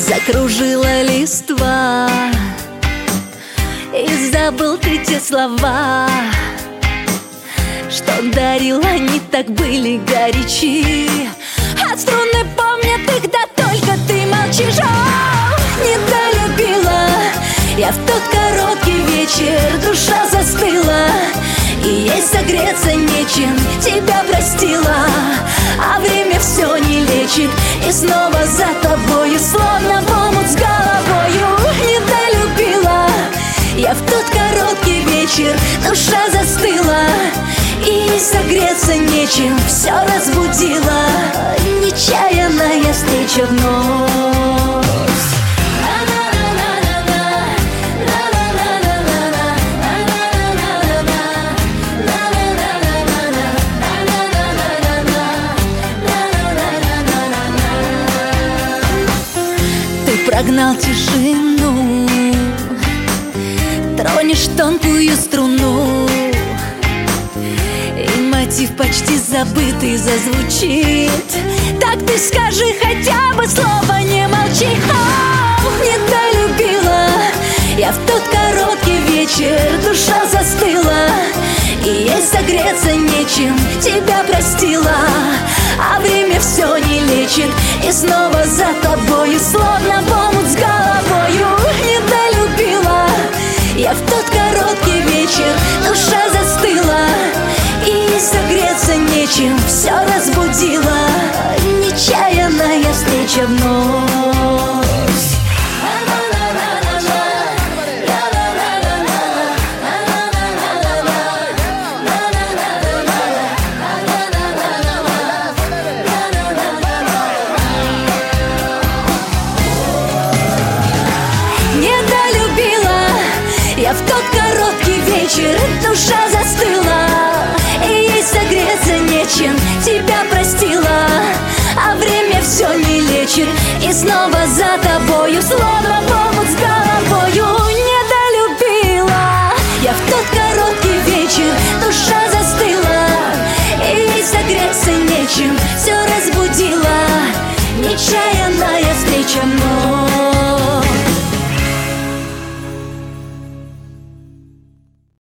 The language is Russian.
Закружила листва, и забыл ты те слова, что дарил, они так были горячи. А струны помнят их, да только ты молчишь. О, недолюбила я в тот короткий вечер, душа застыла, и ей согреться нечем, тебя простила. А время все не лечит, и снова за тобою, словно в омут с головою. Недолюбила я в тот короткий вечер, душа застыла, и согреться нечем, все разбудила нечаянная встреча вновь. Прогнал тишину, тронешь тонкую струну, и мотив почти забытый зазвучит. Так ты скажи хотя бы слово, не молчи. О, недолюбила я в тот короткий вечер, душа застыла, и ей согреться нечем, тебя простила. А время все не лечит, и снова за тобою, словно в омут с головою. Недолюбила я в тот короткий вечер, душа застыла, и согреться нечем, все разбудила нечаянная встреча вновь. Я в тот короткий вечер, душа застыла, и ей согреться нечем, тебя простила. А время все не лечит, и снова за тобою, словно в омут с головою. Недолюбила я в тот короткий вечер, душа застыла, и ей согреться нечем,